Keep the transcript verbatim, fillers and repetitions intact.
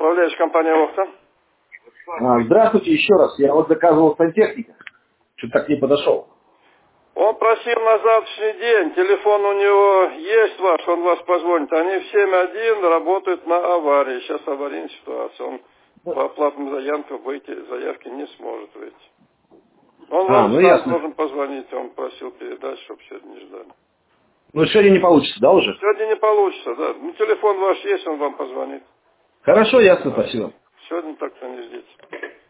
Управляющая компания «Охта». А, здравствуйте еще раз. Я вот заказывал сантехника. Что-то так не подошел. Он просил на завтрашний день. Телефон у него есть ваш, он вас позвонит. Они в семь один работают на аварии. Сейчас аварийная ситуация. Он по оплатным заявкам выйти, заявки не сможет выйти. Он А, вам ну сам ясно. должен позвонить. Он просил передать, чтобы сегодня не ждали. Ну сегодня не получится, да, уже? Сегодня не получится, да. Ну, телефон ваш есть, он вам позвонит. Хорошо, ясно, Да. спасибо. Сегодня так-то не ждите.